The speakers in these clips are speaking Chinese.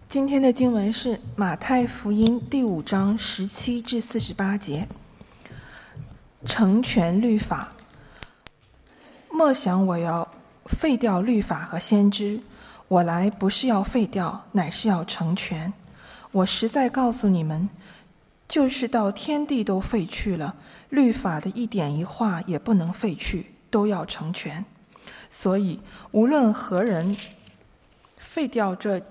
今天的经文是马太福音第5章17至48节。成全律法，莫想我要废掉律法和先知，我来不是要废掉，乃是要成全。我实在告诉你们，就是到天地都废去了，律法的一点一画也不能废去，都要成全。所以无论何人废掉这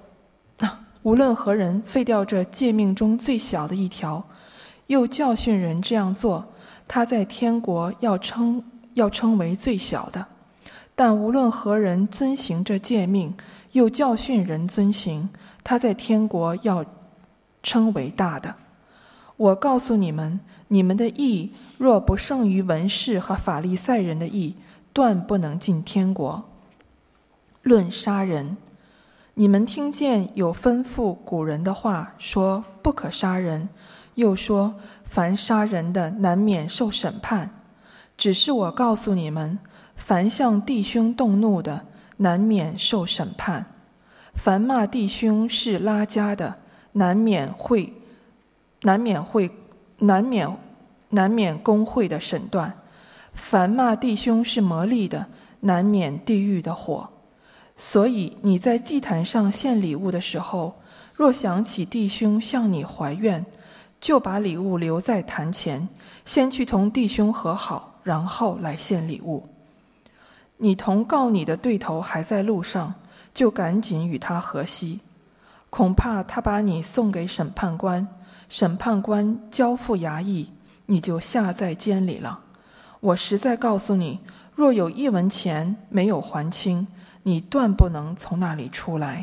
诫命中最小的一条，又教训人这样做，他在天国要称为最小的；但无论何人遵行这诫命，又教训人遵行，他在天国要称为大的。我告诉你们，你们的义若不胜于文士和法利赛人的义，断不能进天国。论杀人，你们听见有吩咐古人的话，说不可杀人，又说凡杀人的难免受审判。只是我告诉你们，凡向弟兄动怒的，难免受审判；凡骂弟兄是拉加的，难免公会的审断；凡骂弟兄是魔力的，难免地狱的火。所以你在祭坛上献礼物的时候，若想起弟兄向你怀怨，就把礼物留在坛前，先去同弟兄和好，然后来献礼物。你同告你的对头还在路上，就赶紧与他和稀，恐怕他把你送给审判官，审判官交付衙役，你就下在监里了。我实在告诉你，若有1文钱没有还清，你断不能从那里出来。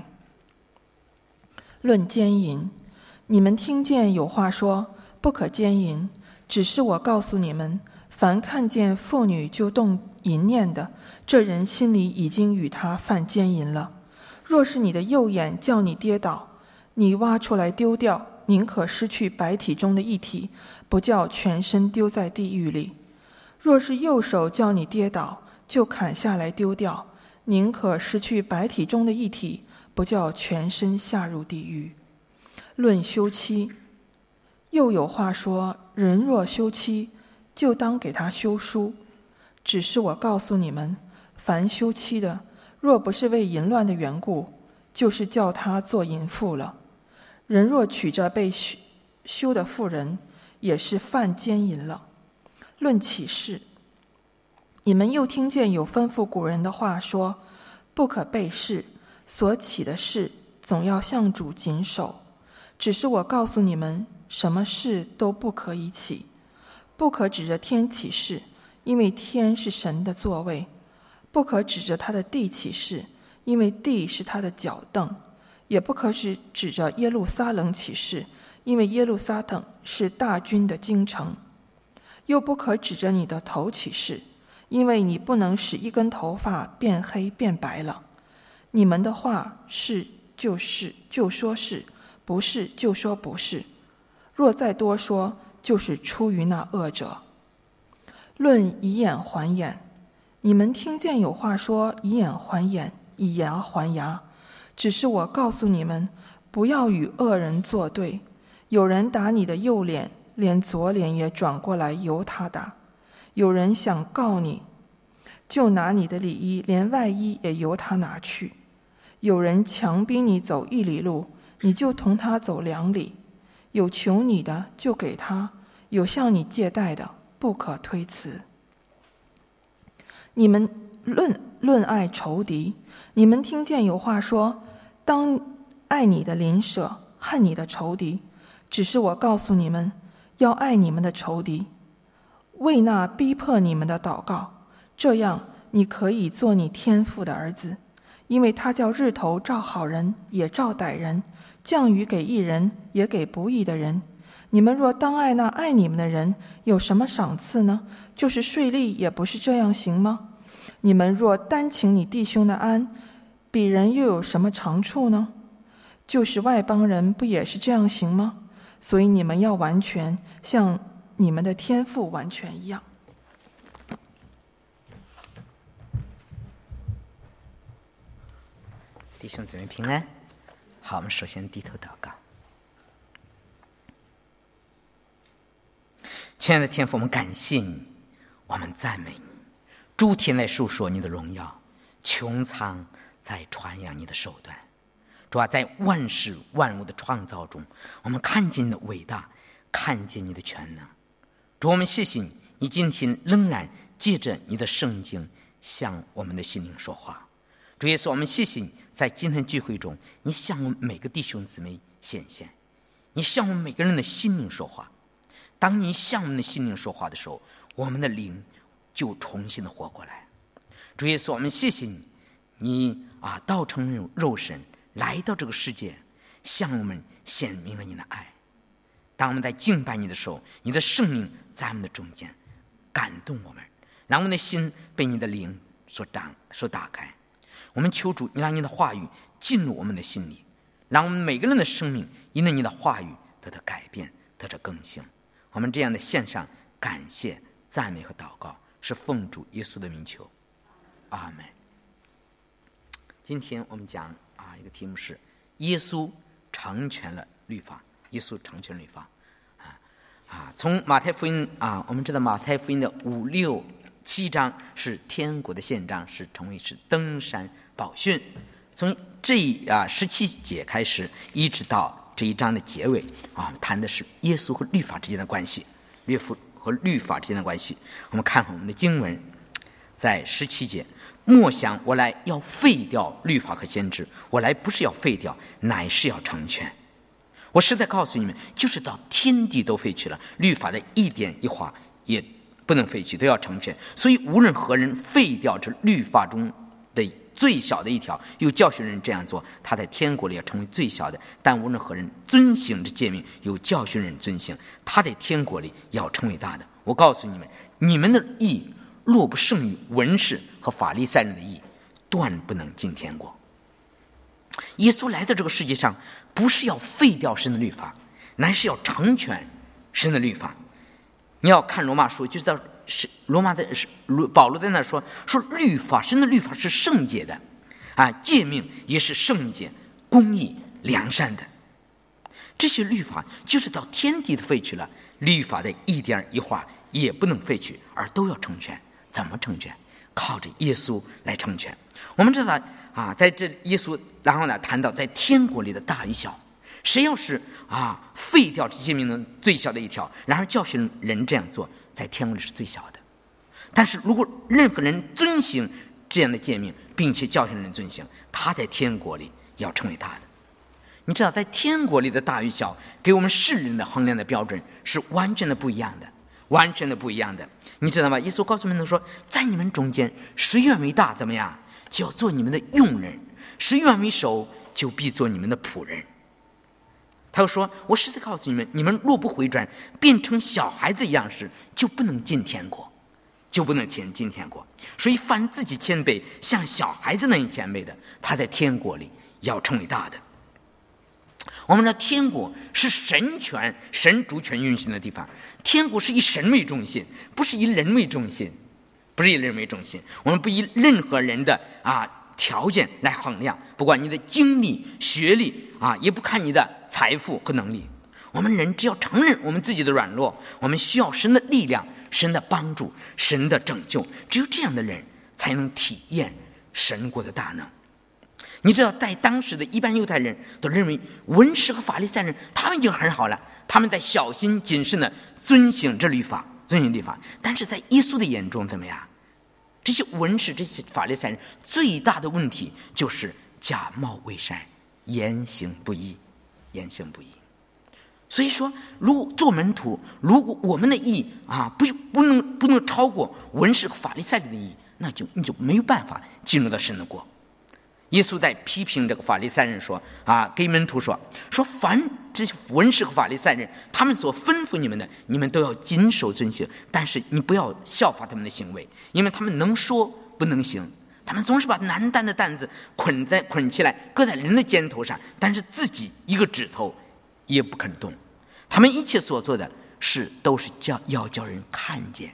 论奸淫，你们听见有话说不可奸淫，只是我告诉你们，凡看见妇女就动淫念的，这人心里已经与他犯奸淫了。若是你的右眼叫你跌倒，你挖出来丢掉，宁可失去百体中的一体，不叫全身丢在地狱里。若是右手叫你跌倒，就砍下来丢掉，宁可失去百体中的一体，不叫全身下入地狱。论休妻，又有话说，人若休妻，就当给他休书。只是我告诉你们，凡休妻的，若不是为淫乱的缘故，就是叫他做淫妇了。人若娶着被休的妇人，也是犯奸淫了。论起誓，你们又听见有吩咐古人的话说，不可背誓，所起的誓总要向主谨守。只是我告诉你们，什么事都不可以起。不可指着天起誓，因为天是神的座位；不可指着他的地起誓，因为地是他的脚凳；也不可指着耶路撒冷起誓，因为耶路撒冷是大军的京城；又不可指着你的头起誓，因为你不能使一根头发变黑变白了。你们的话是就是就说是，不是就说不是。若再多说，就是出于那恶者。论以眼还眼，你们听见有话说，以眼还眼，以牙还牙。只是我告诉你们，不要与恶人作对。有人打你的右脸，连左脸也转过来由他打；有人想告你，就拿你的里衣，连外衣也由他拿去；有人强逼你走1里路，你就同他走2里；有求你的就给他，有向你借贷的不可推辞。你们论爱仇敌，你们听见有话说，当爱你的邻舍，恨你的仇敌。只是我告诉你们，要爱你们的仇敌，为那逼迫你们的祷告，这样你可以做你天父的儿子，因为他叫日头照好人也照歹人，降雨给义人也给不义的人。你们若当爱那爱你们的人，有什么赏赐呢？就是税吏也不是这样行吗？你们若单请你弟兄的安，彼人又有什么长处呢？就是外邦人不也是这样行吗？所以你们要完全，像你们的天父完全一样。 弟兄姊妹平安。 好，我们首先低头祷告。亲爱的天父，我们感谢你，我们赞美你。诸天在述说你的荣耀，穹苍在传扬你的手段。主啊，在万事万物的创造中，我们看见你的伟大，看见你的全能。主，我们谢谢你今天仍然借着你的圣经向我们的心灵说话。主耶稣，我们谢谢你在今天聚会中，你向我们每个弟兄姊妹显现，你向我们每个人的心灵说话。当你向我们的心灵说话的时候，我们的灵就重新的活过来。主耶稣，我们谢谢你，你道成肉身来到这个世界，向我们显明了你的爱。当我们在敬拜你的时候，你的圣灵在我们的中间感动我们，让我们的心被你的灵所打开。我们求主，你让你的话语进入我们的心里，让我们每个人的生命因为你的话语得到改变，得到更新。我们这样的献上感谢、赞美和祷告，是奉主耶稣的名求，阿们。今天我们讲一个题目是耶稣成全了律法。耶稣成全律法从马太福音我们知道马太福音的5、6、7章是天国的宪章，是称为是登山宝训。从这17节开始，一直到这一章的结尾谈的是耶稣和律法之间的关系。耶稣和律法之间的关系，我们看看我们的经文，在17节，莫想我来要废掉律法和先知，我来不是要废掉，乃是要成全。我实在告诉你们，就是到天地都废去了，律法的一点一划也不能废去，都要成全。所以无论何人废掉这律法中的最小的一条，又教训人这样做，他在天国里要成为最小的；但无论何人遵行这诫命，又教训人遵行，他在天国里要成为大的。我告诉你们，你们的义若不胜于文士和法利赛人的义，断不能进天国。耶稣来到这个世界上，不是要废掉神的律法，乃是要成全神的律法。你要看罗马书，就知道保罗在那说律法，神的律法是圣洁的诫命也是圣洁、公义、良善的。这些律法就是到天地的废去了，律法的一点一划也不能废去，而都要成全。怎么成全？靠着耶稣来成全。我们知道在这耶稣然后呢谈到在天国里的大与小，谁要是废掉这些命令最小的一条，然而教训人这样做，在天国里是最小的。但是如果任何人遵行这样的诫命，并且教训人遵行，他在天国里要成为大的。你知道在天国里的大与小，给我们世人的衡量的标准是完全的不一样的，完全的不一样的。你知道吗？耶稣告诉门徒说，在你们中间谁愿为大，怎么样，就要做你们的用人；谁愿为首，就必做你们的仆人。他又说，我实在告诉你们，你们若不回转，变成小孩子的样式，就不能进天国，就不能进天国。所以凡自己谦卑像小孩子那样谦卑的，他在天国里要成为大的。我们知道天国是神权、神主权运行的地方，天国是以神为中心，不是以人为中心，不是以人为中心。我们不以任何人的条件来衡量，不管你的经历、学历也不看你的财富和能力。我们人只要承认我们自己的软弱，我们需要神的力量、神的帮助、神的拯救，只有这样的人才能体验神国的大能。你知道在当时的一般犹太人都认为文士和法利赛人他们已经很好了，他们在小心谨慎的遵行这律法，但是在耶稣的眼中怎么样？这些文士、这些法利赛人最大的问题就是假冒伪善，言行不一。所以说，如果做门徒，如果我们的义不能超过文士和法利赛人的义，那你就没有办法进入到神的国。耶稣在批评这个法利赛人说给门徒说凡这些文士和法利赛人他们所吩咐你们的，你们都要谨守遵行，但是你不要效法他们的行为，因为他们能说不能行，他们总是把难担的担子捆起来搁在人的肩头上，但是自己一个指头也不肯动。他们一切所做的事都是要叫人看见，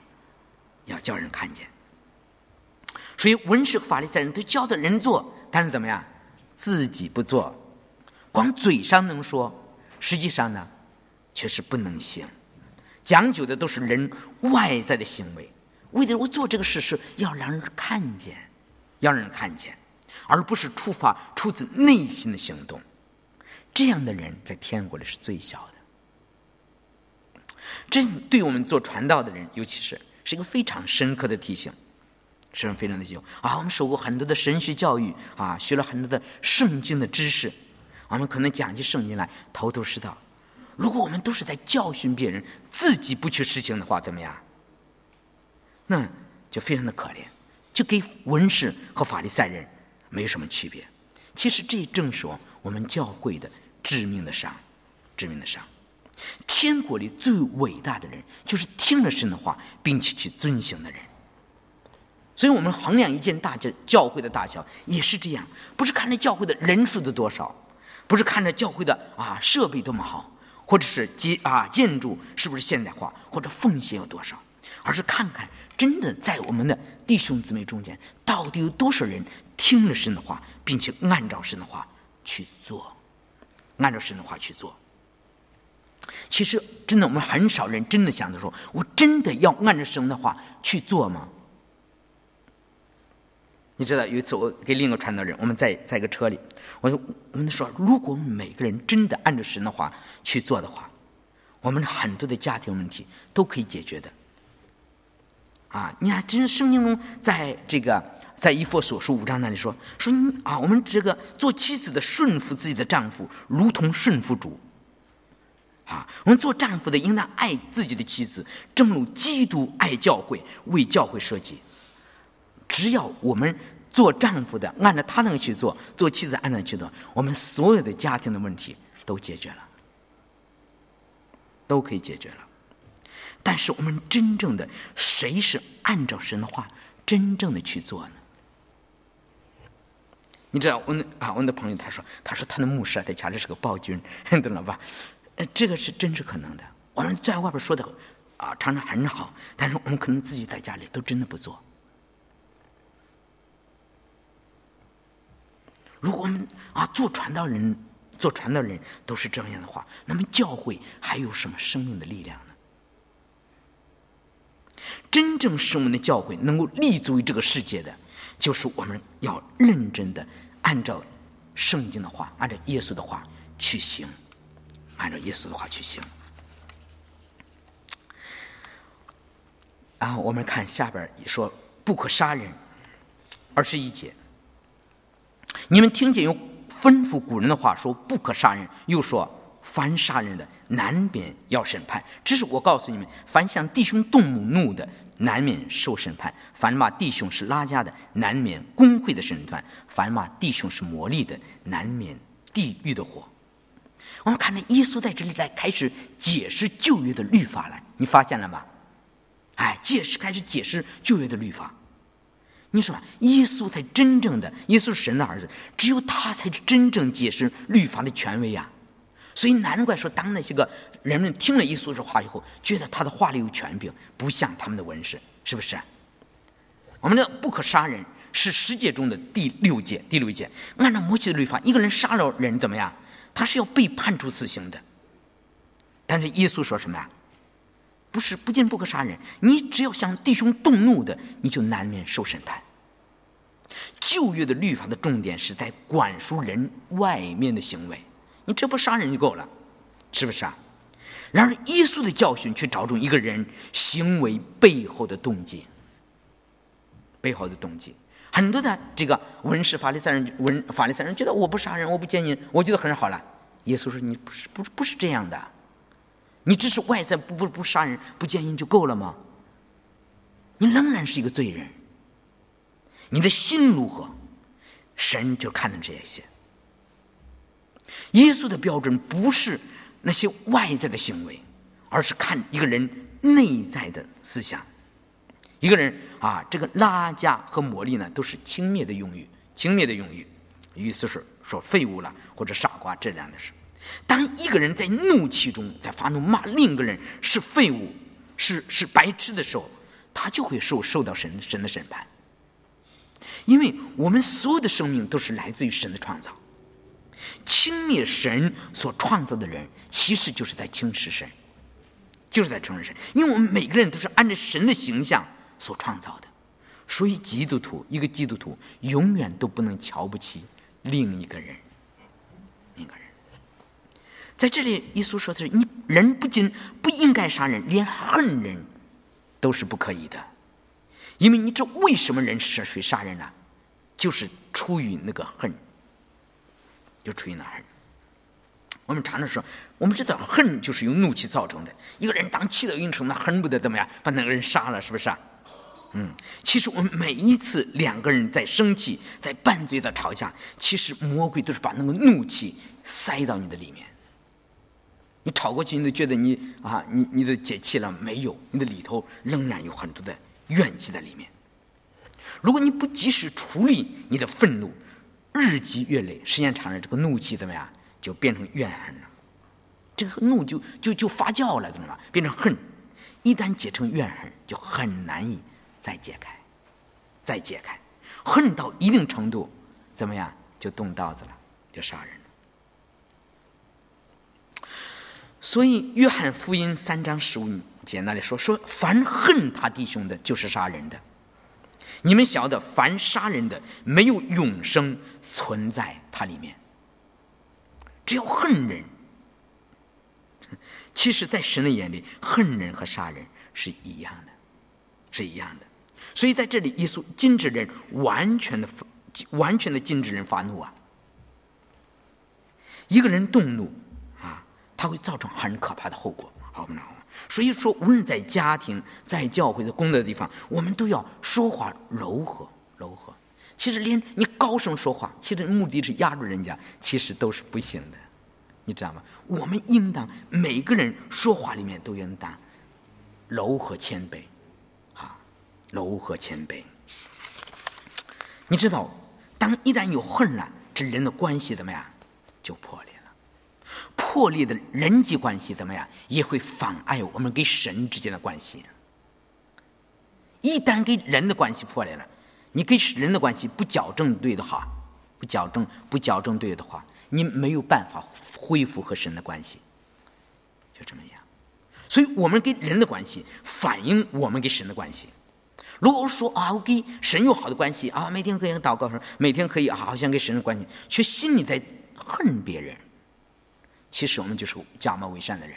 所以文士和法利赛人都教的人做，但是怎么样？自己不做。 光嘴上能说，实际上呢却是不能行。讲究的都是人外在的行为，为的我做这个事是要让人看见，而不是出自内心的行动。这样的人在天国里是最小的。这对我们做传道的人尤其是一个非常深刻的提醒，非常的提醒啊！我们受过很多的神学教育啊，学了很多的圣经的知识，我们可能讲起圣经来头头是道。如果我们都是在教训别人，自己不去实行的话，怎么样？那就非常的可怜，就跟文士和法利赛人没有什么区别。其实这正是我们教会的致命的伤。天国里最伟大的人，就是听了神的话并且去遵行的人。所以我们衡量一件教会的大小也是这样，不是看着教会的人数的多少，不是看着教会的设备多么好，或者是建筑是不是现代化，或者奉献有多少，而是看看真的在我们的弟兄姊妹中间，到底有多少人听了神的话，并且按照神的话去做。其实真的我们很少人真的想着说，我真的要按照神的话去做吗？你知道有一次我给另一个传道人，我们在一个车里，我们说，如果我们每个人真的按照神的话去做的话，我们很多的家庭问题都可以解决的。你看，真圣经中在以弗所书5章那里说我们这个做妻子的顺服自己的丈夫，如同顺服主。我们做丈夫的应当爱自己的妻子，正如基督爱教会，为教会舍己。只要我们做丈夫的按照他那个去做，做妻子按照去做，我们所有的家庭的问题都解决了，都可以解决了。但是我们真正的谁是按照神的话真正的去做呢？你知道我的朋友他说他的牧师在家里是个暴君，懂了吧？这个是真是可能的。我们在外边说的常常很好，但是我们可能自己在家里都真的不做。如果我们做传道人都是这样的话，那么教会还有什么生命的力量呢？真正使我们的教会能够立足于这个世界的，就是我们要认真的按照圣经的话，按照耶稣的话去行，我们看下边说，不可杀人。21节，你们听见有吩咐古人的话说不可杀人，又说凡杀人的难免要审判。只是我告诉你们，凡向弟兄动怒的，难免受审判；凡骂弟兄是拉加的，难免公会的审判；凡骂弟兄是魔力的，难免地狱的火。我们看到耶稣在这里来开始解释旧约的律法了，你发现了吗？开始解释旧约的律法。你说耶稣才真正的，耶稣是神的儿子，只有他才是真正解释律法的权威啊！所以难怪说，当那些个人们听了耶稣这话以后，觉得他的话里有权柄，不像他们的文士，是不是？我们的不可杀人是10诫中的第六诫。按照摩西的律法，一个人杀了人怎么样？他是要被判处死刑的。但是耶稣说什么呀？不仅不可杀人，你只要向弟兄动怒的，你就难免受审判。旧约的律法的重点是在管束人外面的行为，你这不杀人就够了，是不是啊？然而耶稣的教训却着重一个人行为背后的动机。很多的这个文士法利赛人觉得我不杀人，我不奸淫，我觉得很好了。耶稣说你不是这样的，你只是外在不杀人不奸淫就够了吗？你仍然是一个罪人，你的心如何，神就看到这些。耶稣的标准不是那些外在的行为，而是看一个人内在的思想。一个人这个拉加和魔力呢，都是轻蔑的用语，意思是说废物了或者傻瓜这样的事。当一个人在怒气中在发怒骂另一个人是废物是白痴的时候，他就会受到神的审判。因为我们所有的生命都是来自于神的创造， 轻蔑神所创造的人，其实就是在轻视神，就是在承认神。因为我们每个人都是按照神的形象所创造的，所以一个基督徒永远都不能瞧不起另一个人。在这里耶稣说的是，你人不仅不应该杀人，连恨人都是不可以的。因为你知道为什么人是属于杀人呢？就是出于那个恨，就出于那恨。我们常常说，我们知道恨就是由怒气造成的。一个人当气到一定程度，恨不得怎么样把那个人杀了，是不是啊？其实我们每一次两个人在生气、在拌嘴、在吵架，其实魔鬼都是把那个怒气塞到你的里面。你吵过去，你都觉得你都解气了，没有，你的里头仍然有很多的怨气在里面。如果你不及时处理你的愤怒，日积月累，时间长了，这个怒气怎么样，就变成怨恨了。这个怒就发酵了，懂了吗？变成恨。一旦结成怨恨，就很难以再解开。恨到一定程度，怎么样，就动刀子了，就杀人了。所以约翰福音3章15节那里说，凡恨他弟兄的，就是杀人的。你们晓得，凡杀人的，没有永生存在他里面。只要恨人，其实在神的眼里，恨人和杀人是一样的。所以在这里，耶稣禁止人完全的禁止人发怒啊。一个人动怒它会造成很可怕的后果，好不好？所以说，无论在家庭、在教会的工作的地方，我们都要说话柔和。其实连你高声说话，其实目的是压住人家，其实都是不行的，你知道吗？我们应当每个人说话里面都应当柔和谦卑，你知道，一旦有恨了，这人的关系怎么样，就破裂。破裂的人际关系怎么样，也会妨碍我们跟神之间的关系。一旦跟人的关系破裂了，你跟人的关系不矫正对的话，你没有办法恢复和神的关系，就这么样。所以我们跟人的关系反映我们跟神的关系。如果说我跟神有好的关系每天可以祷告，每天可以好像跟神的关系，却心里在恨别人，其实我们就是假冒伪善的人，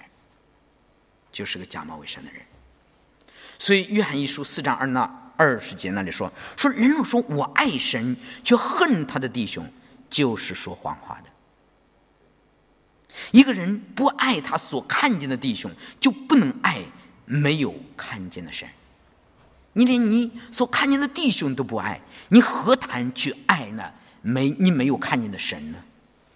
所以约翰一书4章20节那里说人若说我爱神，却恨他的弟兄，就是说谎话的。一个人不爱他所看见的弟兄，就不能爱没有看见的神。你连你所看见的弟兄都不爱，你何谈去爱呢你没有看见的神呢？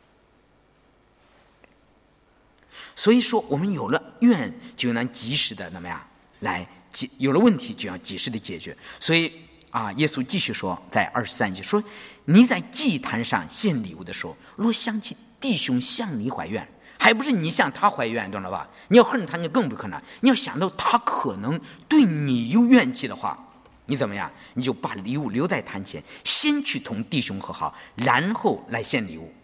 所以说，我们有了怨，就能及时的有了问题就要及时的解决。所以耶稣继续说，在23节说，你在祭坛上献礼物的时候，若想起弟兄向你怀怨，还不是你向他怀怨，懂了吧？你要恨他，你更不可能。你要想到他可能对你有怨气的话，你怎么样？你就把礼物留在坛前，先去同弟兄和好，然后来献礼物。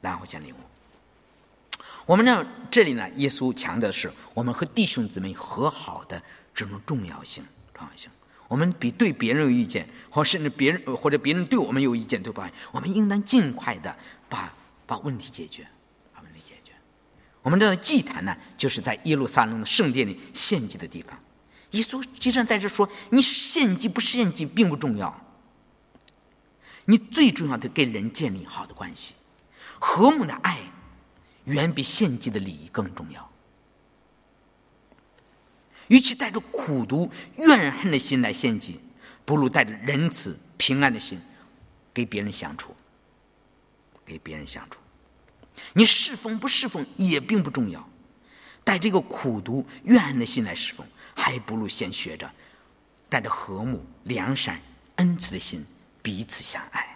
我们这里呢，耶稣强调的是我们和弟兄姊妹和好的这种重要性。我们比对别人有意见，甚至别人对我们有意见都不爱，我们应当尽快的把问题解决。我们的祭坛呢，就是在耶路撒冷的圣殿里献祭的地方。耶稣经常在这说，你献祭不献祭并不重要，你最重要的跟人建立好的关系，和睦的爱远比献祭的礼仪更重要。与其带着苦毒怨恨的心来献祭，不如带着仁慈平安的心给别人相处。你侍奉不侍奉也并不重要，带这个苦毒怨恨的心来侍奉，还不如先学着带着和睦良善恩慈的心彼此相爱。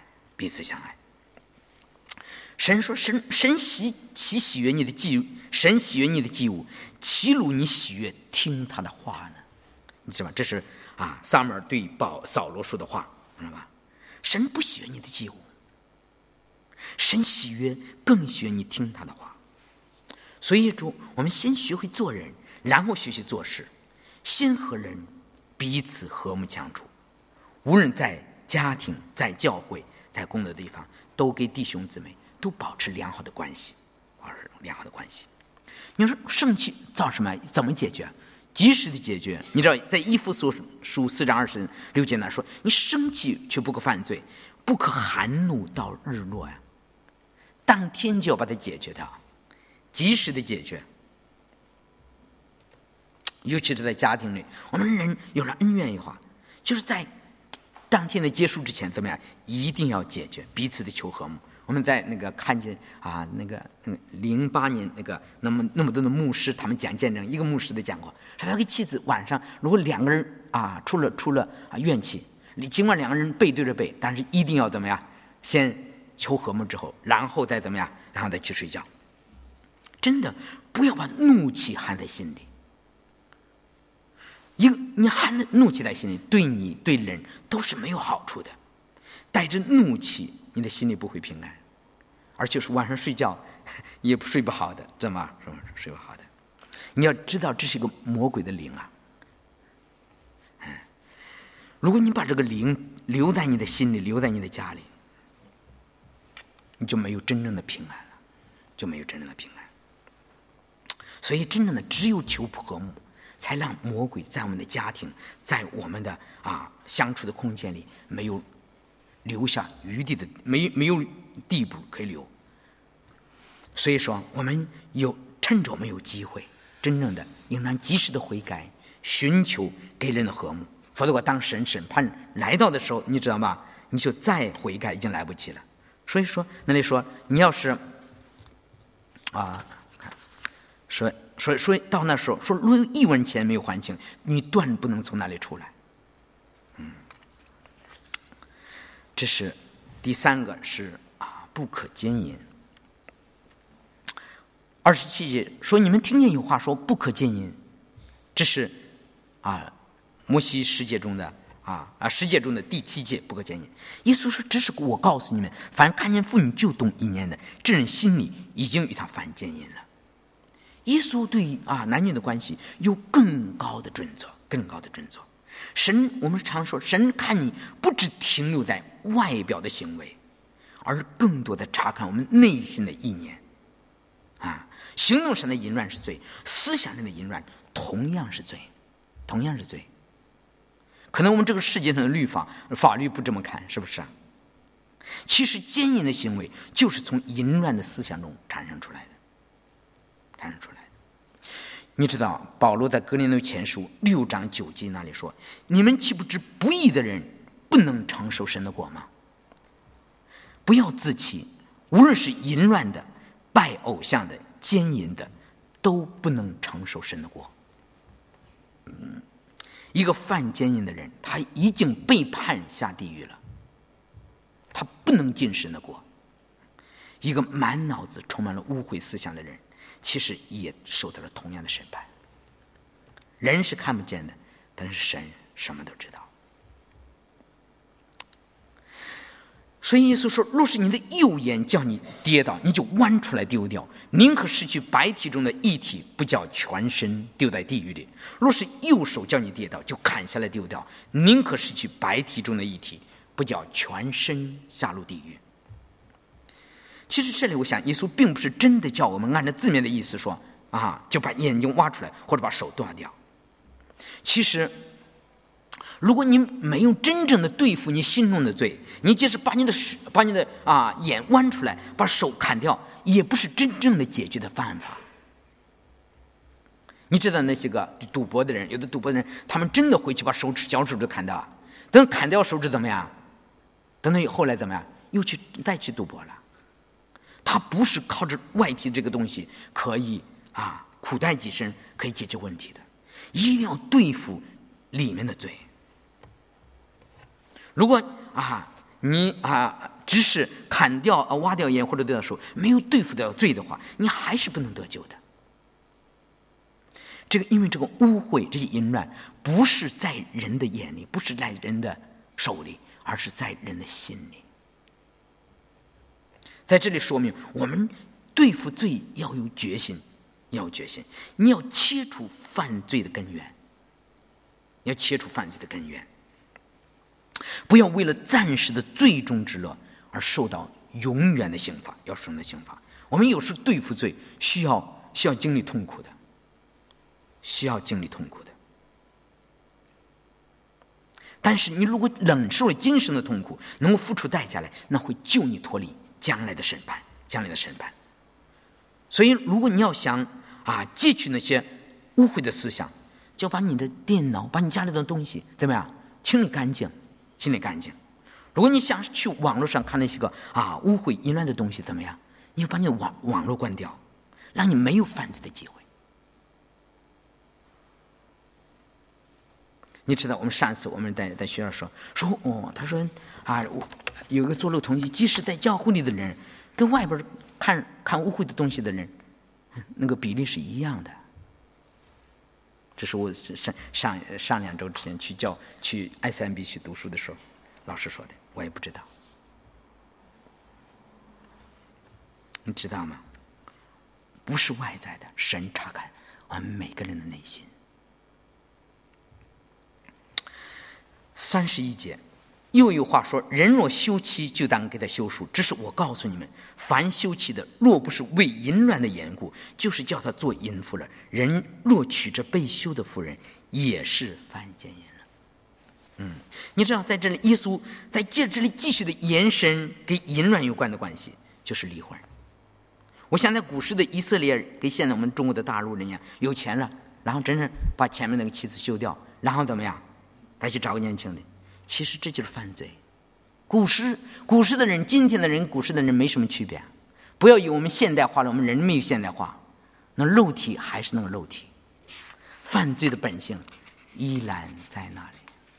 神说，神喜悦你的祭物，神喜悦你的祭物，岂如你喜悦听他的话呢？你知道吗？这是撒母耳对扫罗说的话，知道吧？神不喜悦你的祭物， 神喜悦，更喜悦你听他的话。所以说，我们先学会做人，然后学习做事，先和人彼此和睦相处。无论在家庭、在教会、在工作的地方，都给弟兄姊妹都保持良好的关系，保持良好的关系。你说生气造什么？怎么解决？及时的解决。你知道，在以弗所书4章26节那说：“你生气却不可犯罪，不可含怒到日落呀。”当天就要把它解决掉，及时的解决。尤其是在家庭里，我们人有了恩怨的话，就是在当天的结束之前怎么样？一定要解决彼此的求和睦。我们在那个看见08年那么多的牧师，他们讲见证，一个牧师的讲过，说他的妻子晚上如果两个人出了怨气，尽管两个人背对着背，但是一定要怎么样？先求和睦之后，然后再怎么样？然后再去睡觉。真的不要把怒气含在心里。你含着怒气在心里，对你对人都是没有好处的。带着怒气，你的心里不会平安，而且是晚上睡觉也睡不好的，怎么睡不好的？你要知道，这是一个魔鬼的灵啊！如果你把这个灵留在你的心里，留在你的家里，你就没有真正的平安了，就没有真正的平安。所以，真正的只有求和睦，才让魔鬼在我们的家庭，在我们的相处的空间里没有留下余地的，没有地步可以留。所以说，我们趁着我们有机会，真正的应当及时的悔改，寻求给人的和睦。否则，当审判来到的时候，你知道吗？你就再悔改已经来不及了。所以说，那里说，你要是说到那时候，说如有1文钱没有还清，你断不能从那里出来。这是第3个是不可奸淫。27节说，你们听见有话说不可奸淫，这是摩西十诫中的10诫中的第7诫，不可奸淫。耶稣说，这是我告诉你们，凡看见妇女就动淫念的，这人心里已经与他犯奸淫了。耶稣对男女的关系有更高的准则，更高的准则。我们常说，神看你不只停留在外表的行为，而更多的查看我们内心的意念。行动上的淫乱是罪，思想上的淫乱同样是罪，同样是罪。可能我们这个世界上的法律不这么看，是不是？其实奸淫的行为就是从淫乱的思想中产生出来的。你知道保罗在哥林多前书6章9节那里说，你们岂不知不义的人不能承受神的国吗？不要自欺，无论是淫乱的、拜偶像的、奸淫的，都不能承受神的国。一个犯奸淫的人，他已经被判下地狱了，他不能进神的国。一个满脑子充满了污秽思想的人，其实也受到了同样的审判。人是看不见的，但是神什么都知道。所以耶稣说，若是你的右眼叫你跌倒，你就弯出来丢掉，宁可失去白体中的一体，不叫全身丢在地狱里。若是右手叫你跌倒，就砍下来丢掉，宁可失去白体中的一体，不叫全身下入地狱。其实这里我想，耶稣并不是真的叫我们按照字面的意思说就把眼睛挖出来，或者把手断掉。其实如果你没有真正的对付你心中的罪，你即使把你的眼剜出来，把手砍掉，也不是真正的解决的办法。你知道那些个赌博的人，有的赌博的人，他们真的回去把小手指砍掉，等砍掉手指怎么样？等到后来怎么样？又再去赌博了。他不是靠着外体这个东西可以苦待己身可以解决问题的，一定要对付里面的罪。如果你只是砍掉挖掉眼或者丢掉手，没有对付掉罪的话，你还是不能得救的。因为这个污秽，这些淫乱不是在人的眼里，不是在人的手里，而是在人的心里。 在这里说明我们对付罪要有决心，你要切除犯罪的根源，不要为了暂时的罪中之乐而受到永远的刑罚。我们有时对付罪需要经历痛苦的，但是你如果忍受了今生的痛苦，能够付出代价来，那会救你脱离将来的审判。所以如果你要想戒去那些污秽的思想，就把你的电脑，把你家里的东西怎么样清理干净。如果你想去网络上看那些个污秽淫乱的东西怎么样，你就把你的网络关掉，让你没有犯罪的机会。你知道我们上次我们在学校说他说有一个做路同学，即使在教会里的人跟外边看污秽的东西的人，那个比例是一样的。这是我上2周之前去 SMB 去读书的时候老师说的，我也不知道。你知道吗？不是外在的，神查看我们每个人的内心。31节，又有话说，人若休妻，就当给他休书。只是我告诉你们，凡休妻的，若不是为淫乱的缘故，就是叫他做淫妇了。人若娶着被休的妇人，也是犯奸淫了。你知道在这里耶稣在这里继续的延伸跟淫乱有关的关系，就是离婚。我想在古时的以色列跟现在我们中国的大陆人一样，有钱了，然后真是把前面那个妻子休掉，然后怎么样再去找个年轻的，其实这就是犯罪。古时的人，今天的人，古时的人没什么区别。不要以为我们现代化了，我们人没有现代化，那肉体还是那个肉体，犯罪的本性依然在那里。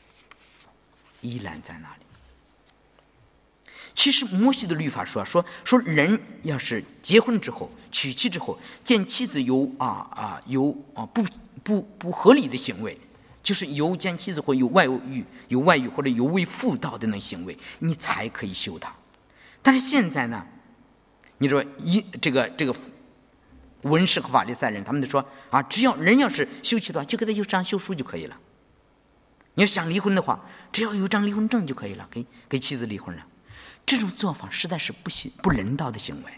其实摩西的律法说人要是结婚之后，娶妻之后，见妻子有不合理的行为，就是有见妻子或有外遇或者有违妇道的那行为，你才可以休他。但是现在呢，你说这个文士和法利赛人，他们就说只要人要是休妻的话，就给他有张休书就可以了。你要想离婚的话，只要有一张离婚证就可以了，给妻子离婚了。这种做法实在是不人道的行为。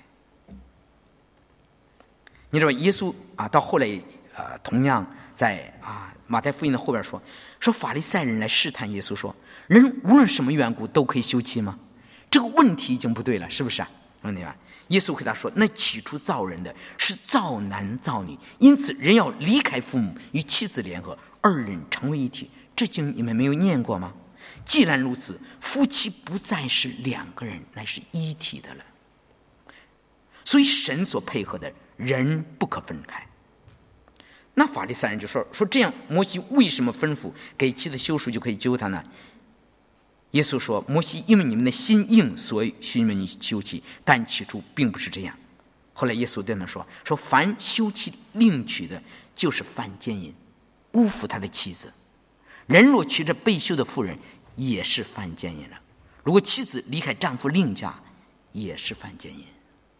你知道耶稣到后来同样在马太福音的后边说法利赛人来试探耶稣，说人无论什么缘故都可以休妻吗？这个问题已经不对了，是不是耶稣回答说，那起初造人的是造男造女，因此人要离开父母与妻子联合，二人成为一体。这经你们没有念过吗？既然如此，夫妻不再是两个人，乃是一体的了。所以神所配合的人不可分开。那法利赛人就说这样，摩西为什么吩咐给妻子休书就可以休他呢？耶稣说，摩西因为你们的心硬，所以许你们休妻，但起初并不是这样。后来耶稣对他们说凡休妻另娶的，就是犯奸淫，辜负他的妻子。人若娶着被休的妇人，也是犯奸淫了。如果妻子离开丈夫另嫁，也是犯奸淫。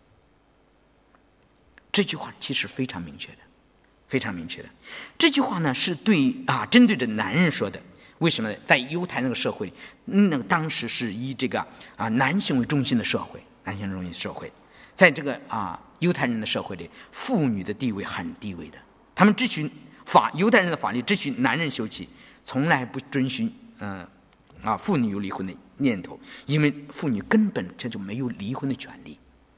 这句话其实非常明确的。这句话呢是针对着男人说的。为什么呢？在犹太那个社会，当时是以这个男性为中心的社会，在这个犹太人的社会里，妇女的地位很低微的。他们犹太人的法律只许男人休妻，从来不准许妇女有离婚的念头，因为妇女根本这就没有离婚的权利，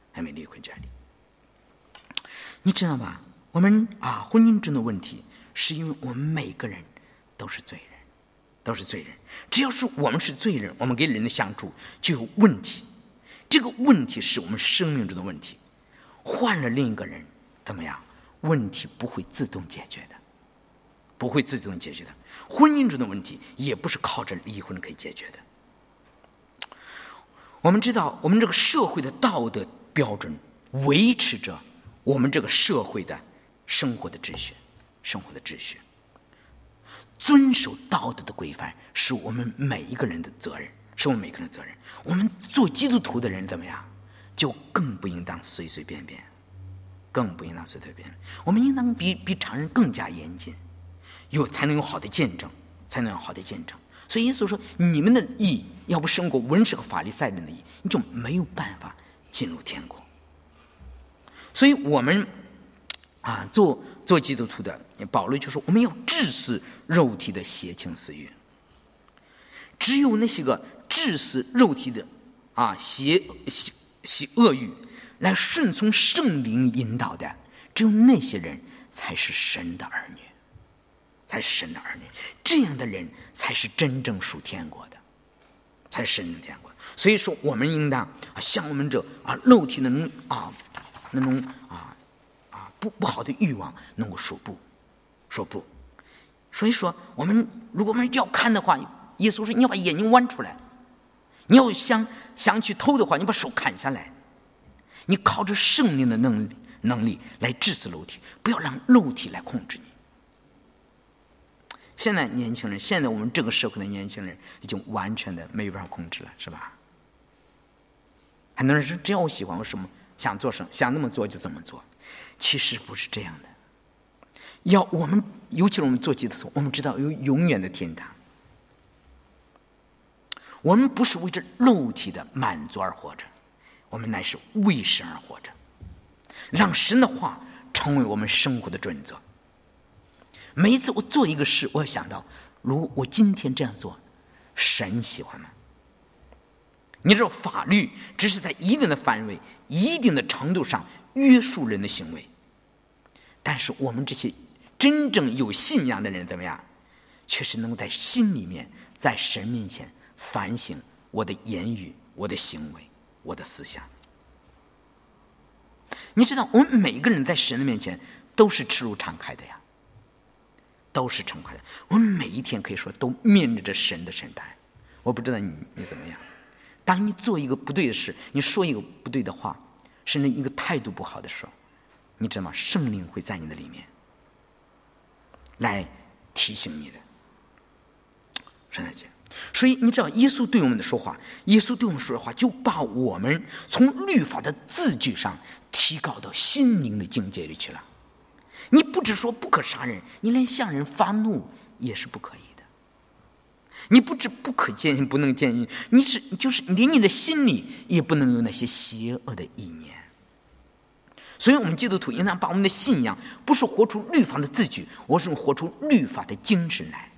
你知道吧？我们婚姻中的问题，是因为我们每个人都是罪人。只要是我们是罪人，我们跟人的相处就有问题。这个问题是我们生命中的问题。换了另一个人怎么样？问题不会自动解决的。婚姻中的问题也不是靠着离婚可以解决的。我们知道，我们这个社会的道德标准维持着我们这个社会的生活的秩序。遵守道德的规范是我们每一个人的责任。我们做基督徒的人怎么样？ 就更不应当随随便便，更不应当随随便便。我们应当比常人更加严谨，才能有好的见证，才能有好的见证。所以耶稣说，你们的义要不胜过文士和法利赛人的义，你就没有办法进入天国。所以我们做基督徒的，保罗就说我们要治死肉体的邪情私欲。只有那些个治死肉体的邪恶欲来顺从圣灵引导的，只有那些人才是神的儿女，才是神的儿女。这样的人才是真正属天国的，才是真正天国。所以说我们应当向我们这肉体的那种不好的欲望能够说不。所以说如果我们要看的话，耶稣说你要把眼睛弯出来，你要想去偷的话，你把手砍下来。你靠着圣灵的能力来治死肉体，不要让肉体来控制你。现在年轻人，现在我们这个社会的年轻人已经完全的没有办法控制了，是吧？很多人说只要我喜欢，我什么想做什么，想这么做就这么做。其实不是这样的。尤其是我们做基督徒，我们知道有永远的天堂。我们不是为着肉体的满足而活着，我们乃是为神而活着，让神的话成为我们生活的准则。每一次我做一个事，我要想到，如果我今天这样做，神喜欢吗？你知道法律只是在一定的范围、一定的程度上约束人的行为，但是我们这些真正有信仰的人怎么样，却是能够在心里面，在神面前反省我的言语、我的行为、我的思想。你知道我们每个人在神的面前都是赤露敞开的呀，都是敞开的。我们每一天可以说都面对着神的审判。我不知道你怎么样，当你做一个不对的事，你说一个不对的话，甚至一个态度不好的时候，你知道吗？圣灵会在你的里面来提醒你的。圣诞节，所以你知道耶稣对我们的说话，耶稣对我们说的话就把我们从律法的字句上提高到心灵的境界里去了。你不只说不可杀人，你连向人发怒也是不可以的。你不止不可奸淫，不能奸淫，就是连你的心里也不能有那些邪恶的意念。所以我们基督徒应当把我们的信仰不是活出律法的字句，而是活出律法的精神来。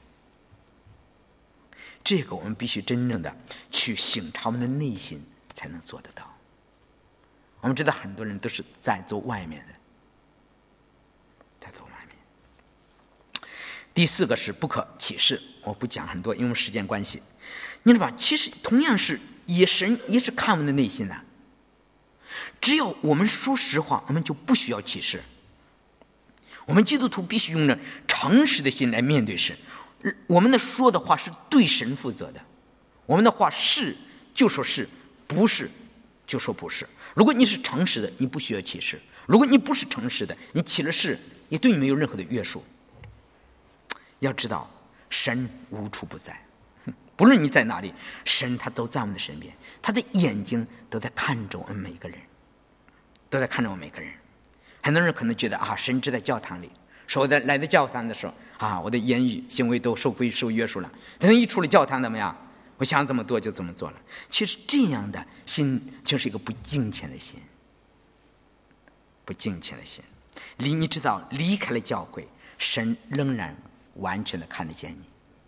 这个我们必须真正的去省察我们的内心才能做得到。我们知道很多人都是在做外面的，在做外面。第四个是不可起誓，我不讲很多，因为时间关系。你知道吧？其实同样是神也是看我们的内心的。只要我们说实话，我们就不需要起誓。我们基督徒必须用着诚实的心来面对神。我们的说的话是对神负责的，我们的话是就说是，不是就说不是。如果你是诚实的，你不需要起誓；如果你不是诚实的，你起了誓，也对你没有任何的约束。要知道，神无处不在，不论你在哪里，神他都在我们的身边，他的眼睛都在看着我们每个人，都在看着我们每个人。很多人可能觉得神只在教堂里，说我来到教堂的时候我的言语行为都受约束了，但是一出了教堂怎么样？我想这么多就这么做了。其实这样的心就是一个不敬虔的心，不敬虔的心。你知道离开了教会，神仍然完全的看得见你。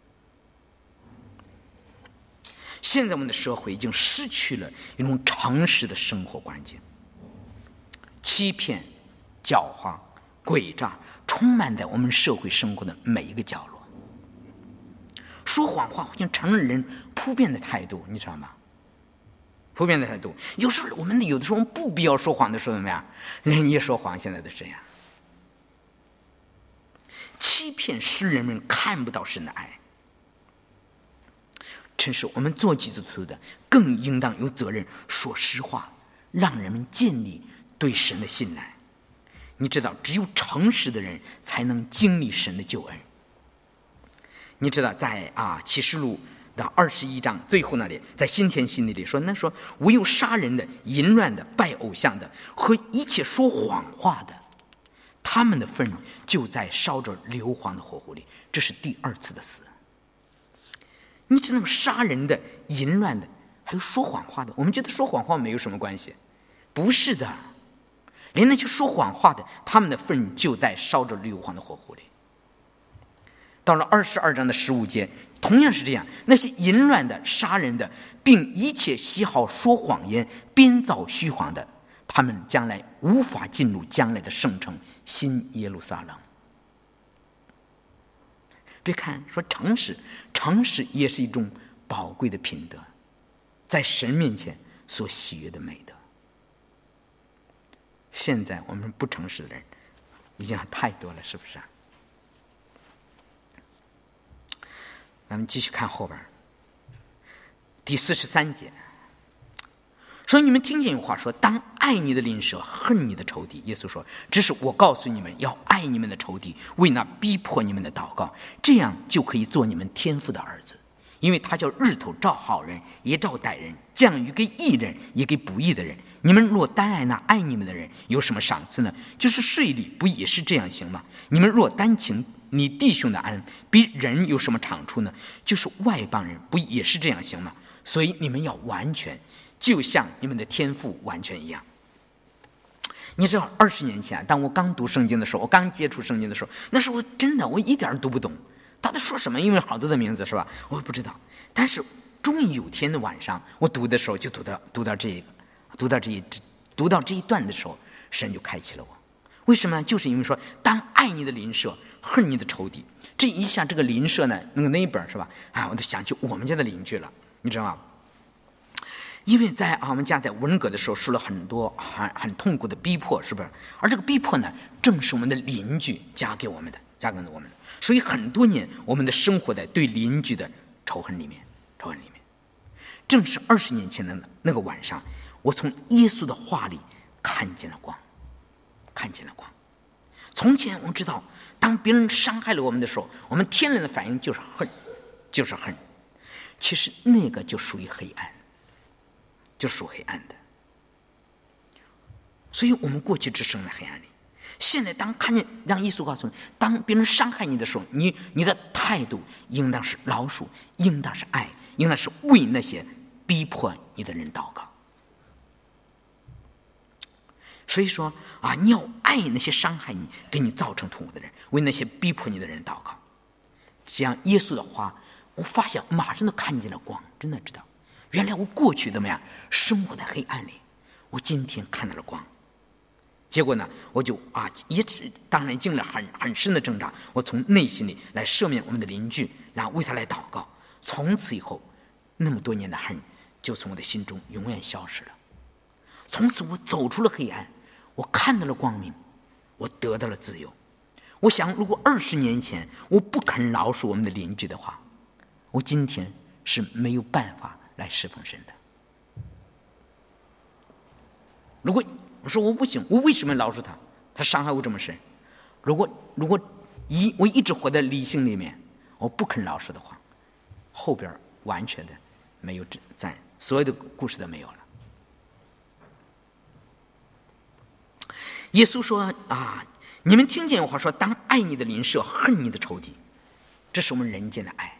现在我们的社会已经失去了一种诚实的生活环境，欺骗、狡猾、诡诈充满在我们社会生活的每一个角落。说谎话好像成了人普遍的态度，你知道吗？普遍的态度。有时候我们不必要说谎的时候怎么样？人一说谎，现在都这样。欺骗使人们看不到神的爱。真是我们做基督徒的更应当有责任说实话，让人们建立对神的信赖。你知道只有诚实的人才能经历神的救恩。你知道在启示录到21章最后那里，在新天新地里说，那说唯有杀人的、淫乱的、拜偶像的和一切说谎话的，他们的份就在烧着硫磺的火湖里。这是第2次的死。你知道吗？杀人的、淫乱的，还有说谎话的。我们觉得说谎话没有什么关系，不是的，连那些说谎话的，他们的份就在烧着硫磺的火湖里。到了22章的15节，同样是这样，那些淫乱的、杀人的，并一切喜好说谎言、编造虚谎的，他们将来无法进入将来的圣城新耶路撒冷。别看说诚实，诚实也是一种宝贵的品德，在神面前所喜悦的美德。现在我们不诚实的人已经太多了，是不是啊？咱们继续看后边第43节，说你们听见有话说，当爱你的邻舍，恨你的仇敌。耶稣说，只是我告诉你们，要爱你们的仇敌，为那逼迫你们的祷告，这样就可以做你们天父的儿子。因为他叫日头照好人也照歹人，降雨给义人也给不义的人。你们若单爱那爱你们的人，有什么赏赐呢？就是税吏不也是这样行吗？你们若单请你弟兄的安，比人有什么长处呢？就是外邦人不也是这样行吗？所以你们要完全，就像你们的天父完全一样。你知道20年前当我刚读圣经的时候，我刚接触圣经的时候，那时候真的我一点读不懂他在说什么，因为好多的名字是吧，我也不知道。但是终于有天的晚上，我读的时候就读到这一段的时候，神就开启了我。为什么呢？就是因为说，当爱你的邻舍，恨你的仇敌。这一下这个邻舍呢，那个 neighbor 是吧？我都想起我们家的邻居了，你知道吗？因为在我们家在文革的时候受了很多很痛苦的逼迫，是不是？而这个逼迫呢，正是我们的邻居加给我们的。所以很多年我们的生活在对邻居的仇恨里面。正是20年前的那个晚上，我从耶稣的话里看见了光。从前我知道，当别人伤害了我们的时候，我们天然的反应就是恨，其实那个就属于黑暗，就属黑暗的。所以我们过去只生在黑暗里。现在当看见，让耶稣告诉你，当别人伤害你的时候，你的态度应当是饶恕，应当是爱，应当是为那些逼迫你的人祷告。所以说你要爱那些伤害你、给你造成痛苦的人，为那些逼迫你的人祷告。这样耶稣的话，我发现马上都看见了光，真的知道，原来我过去怎么样生活在黑暗里，我今天看到了光。结果呢，我就也当然经历了很深的挣扎，我从内心里来赦免我们的邻居，然后为他来祷告。从此以后，那么多年的恨就从我的心中永远消失了。从此我走出了黑暗，我看到了光明，我得到了自由。我想，如果20年前我不肯饶恕我们的邻居的话，我今天是没有办法来侍奉神的。如果我说我不行，我为什么饶恕他？他伤害我这么深。如果我一直活在理性里面，我不肯饶恕的话，后边完全的没有在，所有的故事都没有了。耶稣说你们听见有话说，当爱你的邻舍，恨你的仇敌。这是我们人间的爱，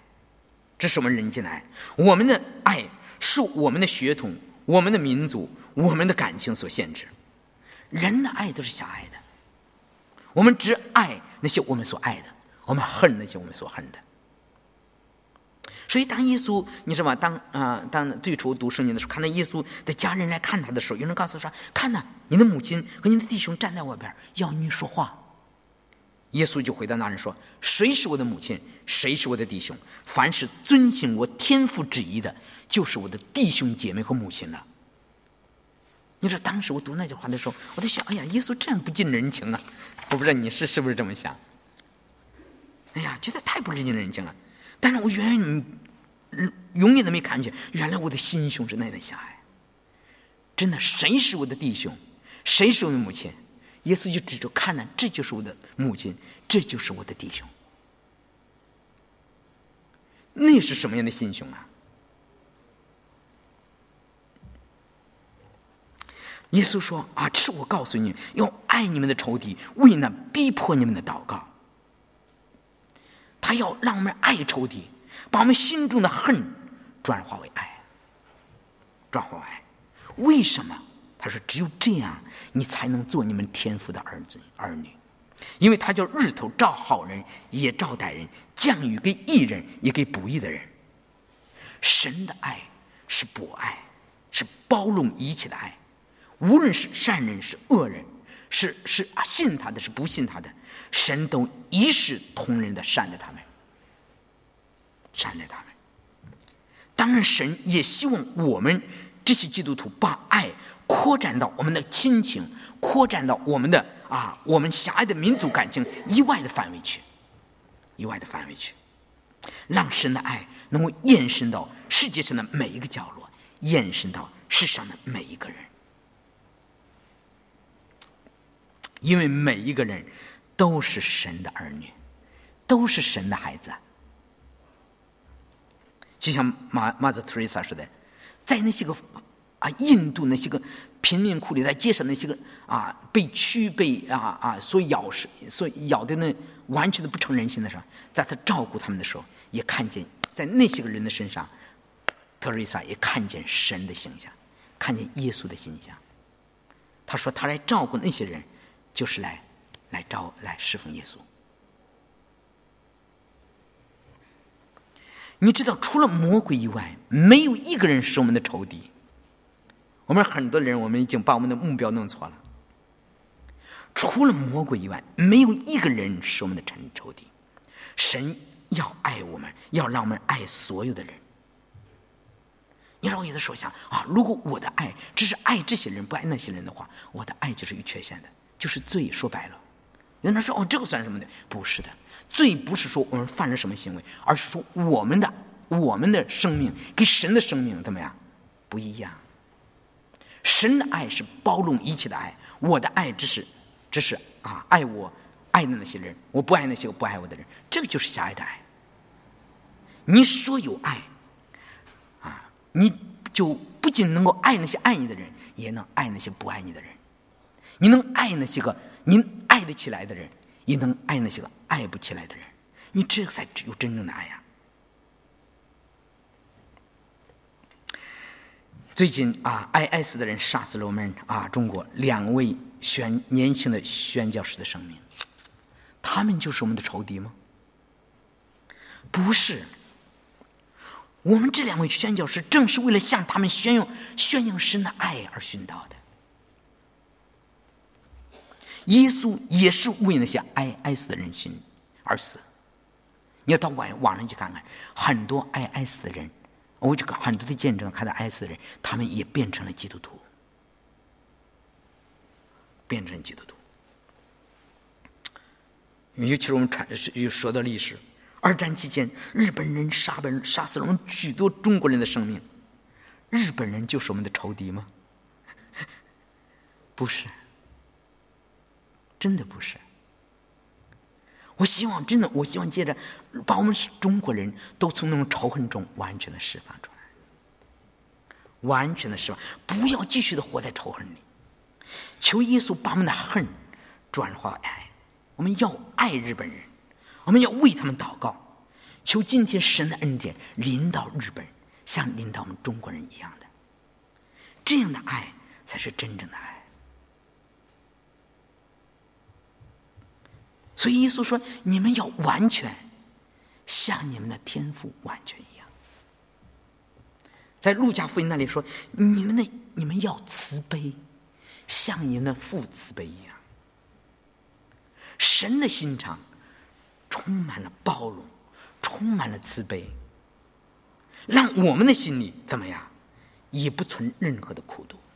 我们的爱是我们的血统、我们的民族、我们的感情所限制。人的爱都是狭隘的，我们只爱那些我们所爱的，我们恨那些我们所恨的。所以当耶稣，你知道吗？当最初读圣经的时候，看到耶稣的家人来看他的时候，有人告诉他说：“看哪，你的母亲和你的弟兄站在外边，要你说话。”耶稣就回答那人说：“谁是我的母亲？谁是我的弟兄？凡是遵行我天父旨意的，就是我的弟兄姐妹和母亲了。”你说当时我读那句话的时候，我在想，哎呀，耶稣这样不近人情啊！我不知道你是不是这么想？哎呀，觉得太不近人情了。但是我永远都没看见，原来我的心胸是那样狭隘。真的，谁是我的弟兄，谁是我的母亲？耶稣就指着看呢，这就是我的母亲，这就是我的弟兄。 那是什么样的心胸啊？耶稣说啊，这是我告诉你，要爱你们的仇敌，为那逼迫你们的祷告。他要让我们爱仇敌，把我们心中的恨转化为爱，转化为爱。为什么？他说只有这样，你才能做你们天父的儿女。因为他叫日头照好人也照歹人，降雨给义人也给不义的人。神的爱是博爱，是包容一切的爱，无论是善人是恶人，是信他的是不信他的，神都一视同仁的善待他们，善待他们。当然神也希望我们这些基督徒把爱扩展到我们的亲情，扩展到我们的我们狭隘的民族感情以外的范围去，让神的爱能够延伸到世界上的每一个角落，延伸到世上的每一个人。因为每一个人都是神的儿女，都是神的孩子。就像Mother Teresa说的，在那些个印度那些个贫民窟里，在街上那些个被蛆被所咬的那完全的不成人形的时候，在他照顾他们的时候，也看见在那些个人的身上，特蕾莎也看见神的形象，看见耶稣的形象。他说他来照顾那些人，就是来侍奉耶稣。你知道，除了魔鬼以外，没有一个人是我们的仇敌。我们很多人，我们已经把我们的目标弄错了。除了魔鬼以外，没有一个人是我们的仇敌。神要爱我们，要让我们爱所有的人。你让我有的时候想如果我的爱只是爱这些人，不爱那些人的话，我的爱就是有缺陷的，就是罪。说白了，有人说这个算什么的？不是的，罪不是说我们犯了什么行为，而是说我们的生命跟神的生命怎么样不一样。神的爱是包容一切的爱，我的爱只是爱我爱的那些人，我不爱那些不爱我的人，这个就是狭隘的爱。你说有爱你就不仅能够爱那些爱你的人，也能爱那些不爱你的人。你能爱那些个你爱得起来的人，也能爱那些个爱不起来的人，你这个才有真正的爱呀。最近IS 的人杀死了我们中国2位年轻的宣教士的生命，他们就是我们的仇敌吗？不是，我们这2位宣教士正是为了向他们宣扬神的爱而殉道的。耶稣也是为那些IS 的人心而死。你要到网上去看看，很多IS 的人，我这个很多的见证，看到 IS 的人，他们也变成了基督徒，尤其是我们说到历史，2战期间，日本人杀死了我们许多中国人的生命，日本人就是我们的仇敌吗？不是，真的不是。我希望接着把我们中国人都从那种仇恨中完全的释放出来，完全的释放，不要继续的活在仇恨里。求耶稣把我们的恨转化为爱，我们要爱日本人，我们要为他们祷告，求今天神的恩典临到日本，像临到我们中国人一样的，这样的爱才是真正的爱。所以耶稣说，你们要完全像你们的天父完全一样。在路加福音那里说，你们要慈悲，像你们的父慈悲一样。神的心肠充满了包容，充满了慈悲，让我们的心里怎么样，也不存任何的苦毒。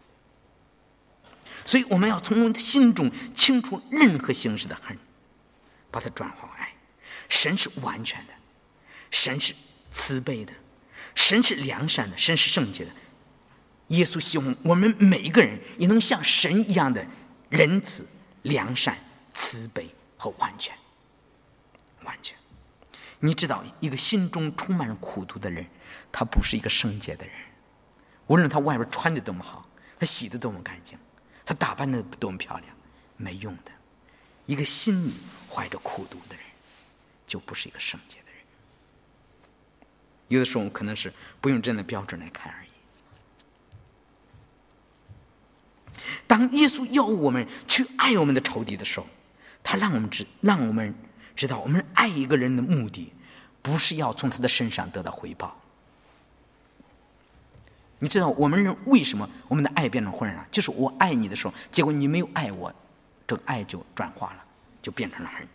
所以我们要从我们的心中清除任何形式的恨，把它转化为爱。神是完全的，神是慈悲的，神是良善的，神是圣洁的。耶稣希望我们每一个人也能像神一样的仁慈、良善、慈悲和完全。 你知道，一个心中充满了苦毒的人，他不是一个圣洁的人。无论他外边穿的多么好，他洗的多么干净，他打扮的多么漂亮，没用的。一个心里怀着苦毒的人，就不是一个圣洁的人。有的时候可能是不用这样的标准来看而已。当耶稣要我们去爱我们的仇敌的时候，他让我们知道，我们爱一个人的目的不是要从他的身上得到回报。你知道我们人为什么我们的爱变成混乱？就是我爱你的时候，结果你没有爱我，这个爱就转化了，就变成了恨。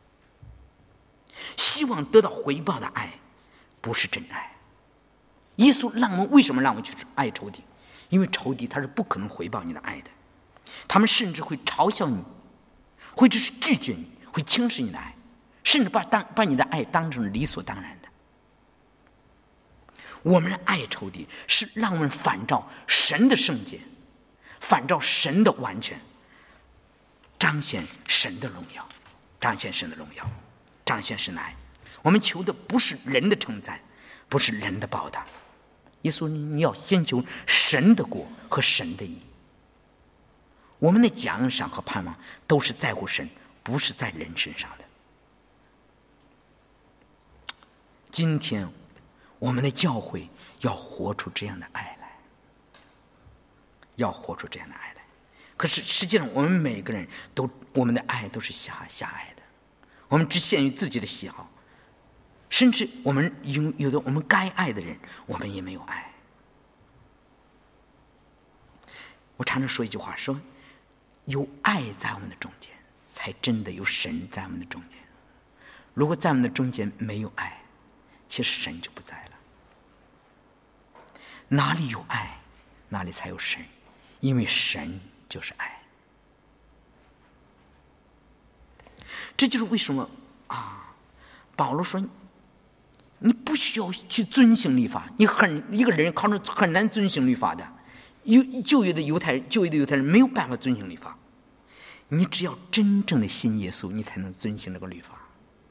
希望得到回报的爱不是真爱。耶稣为什么让我们去爱仇敌？因为仇敌他是不可能回报你的爱的，他们甚至会嘲笑你，会只是拒绝你，会轻视你的爱，甚至把你的爱当成理所当然的。我们爱仇敌是让我们反照神的圣洁，反照神的完全，彰显神的荣耀，彰显神的荣耀，彰显神的爱。我们求的不是人的称赞，不是人的报答。耶稣，你要先求神的国和神的义。我们的奖赏和盼望都是在乎神，不是在人身上的。今天我们的教会要活出这样的爱来，要活出这样的爱来。可是实际上我们每个人我们的爱都是狭隘的，我们只限于自己的喜好，甚至我们有的我们该爱的人我们也没有爱。我常常说一句话，说有爱在我们的中间，才真的有神在我们的中间。如果在我们的中间没有爱，其实神就不在了。哪里有爱，哪里才有神，因为神就是爱。这就是为什么保罗说你不需要去遵行律法，一个人靠着很难遵行律法的。旧约的犹太人没有办法遵行律法，你只要真正的信耶稣，你才能遵行这个律法。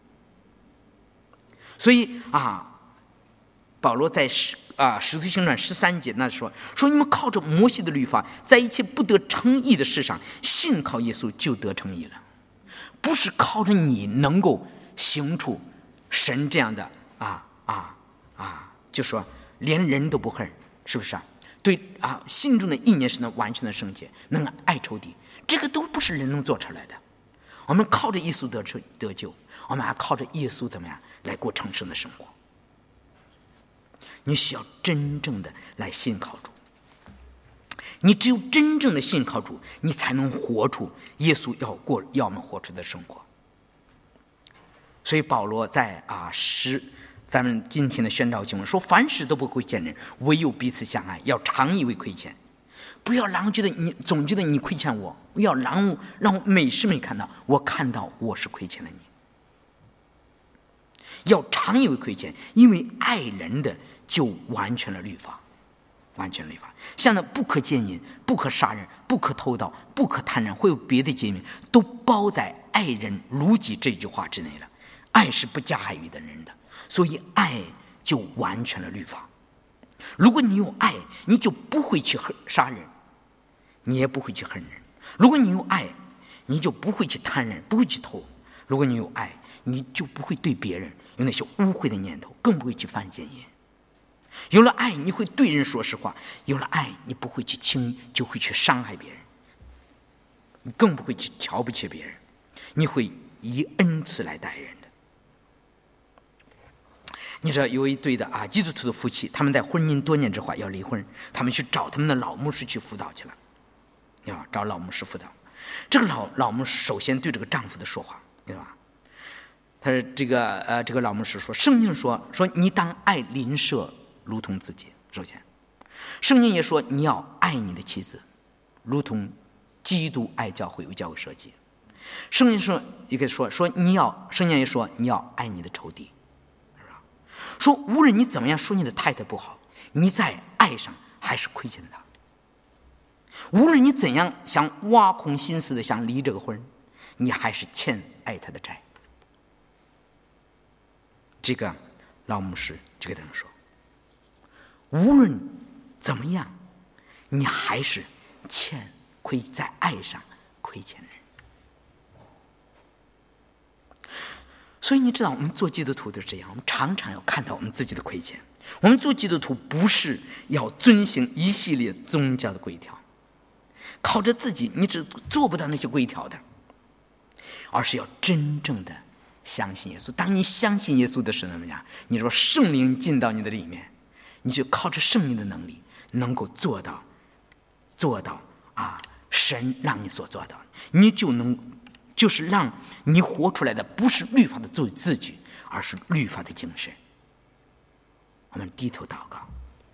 所以保罗在使徒行传13节那说你们靠着摩西的律法，在一切不得称义的事上，信靠耶稣就得称义了。不是靠着你能够行出神这样的就说连人都不恨，是不是对心中的意念是能完全的圣洁，能爱仇敌，这个都不是人能做出来的。我们靠着耶稣得救，我们还靠着耶稣怎么样来过成圣的生活。你需要真正的来信靠主，你只有真正的信靠主，你才能活出耶稣要我们活出的生活。所以保罗在咱们今天的宣召经文说，凡事都不亏欠人，唯有彼此相爱，要常以为亏欠。不要让总觉得你亏欠我，要让我每时每看到我看到我是亏欠了你。要常以为亏欠，因为爱人的就完全了律法，完全律法。像那不可奸淫、不可杀人、不可偷盗、不可贪婪，会有别的诫命，都包在爱人如己这句话之内了。爱是不加害于的人的，所以爱就完全了律法。如果你有爱，你就不会去杀人，你也不会去恨人。如果你有爱，你就不会去贪人，不会去偷。如果你有爱，你就不会对别人有那些污秽的念头，更不会去犯奸淫。有了爱，你会对人说实话；有了爱，你不会去就会去伤害别人，你更不会去瞧不起别人，你会以恩慈来待人的。你知道有一对的基督徒的夫妻，他们在婚姻多年之后要离婚，他们去找他们的老牧师去辅导去了，找老牧师辅导。这个老牧师首先对这个丈夫的说话，对吧？他说这个老牧师说，圣经说你当爱邻舍如同自己。首先，圣经也说你要爱你的妻子，如同基督爱教会，为教会舍己。圣经说也可以说圣经也说你要爱你的仇敌。说无论你怎么样说你的太太不好，你在爱上还是亏欠她。无论你怎样想挖空心思的想离这个婚，你还是欠爱她的债。 这个老牧师就给他们说，无论怎么样，你还是亏在爱上亏欠人。所以你知道，我们做基督徒都是这样，我们常常要看到我们自己的亏欠。我们做基督徒不是要遵行一系列宗教的规条，靠着自己你只做不到那些规条的，而是要真正的相信耶稣。当你相信耶稣的时候，怎么样？你说圣灵进到你的里面，你就靠着圣灵的能力，能够做到神让你所做到，你就是让你活出来的不是律法的字句，而是律法的精神。我们低头祷告。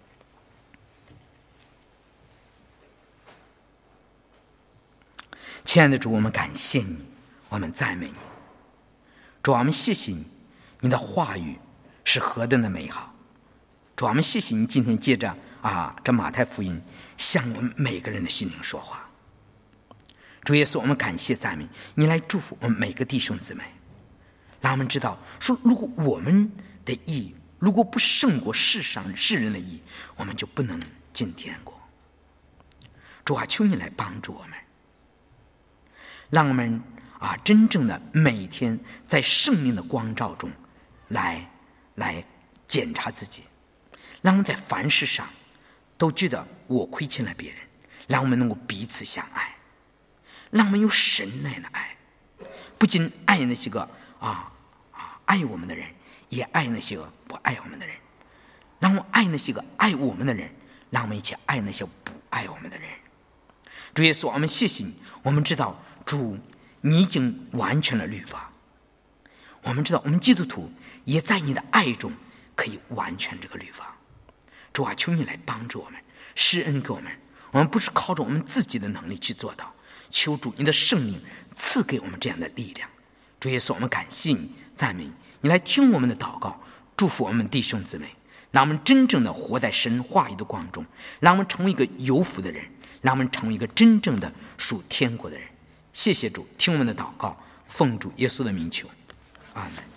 亲爱的主，我们感谢你，我们赞美你。主，我们谢谢你，你的话语是何等的美好。主，我们谢谢你今天借着这马太福音向我们每个人的心灵说话。主耶稣，我们感谢赞美你，来祝福我们每个弟兄姊妹，让我们知道说，如果我们的义如果不胜过世人的义，我们就不能进天国。主啊，求你来帮助我们，让我们真正的每天在生命的光照中来检查自己，让我们在凡事上都觉得我亏欠了别人，让我们能够彼此相爱，让我们有神那样的爱，不仅爱那些个爱我们的人，也爱那些个不爱我们的人，让我们爱那些个爱我们的人，让我们一起爱那些不爱我们的人。主耶稣，我们谢谢你，我们知道主你已经完全了律法，我们知道我们基督徒也在你的爱中可以完全这个律法。主啊，求你来帮助我们，施恩给我们，我们不是靠着我们自己的能力去做到，求主你的圣灵赐给我们这样的力量。主耶稣，我们感谢你，赞美你，来听我们的祷告，祝福我们弟兄姊妹，让我们真正的活在神话语的光中，让我们成为一个有福的人，让我们成为一个真正的属天国的人。谢谢主，听我们的祷告，奉主耶稣的名求，阿们。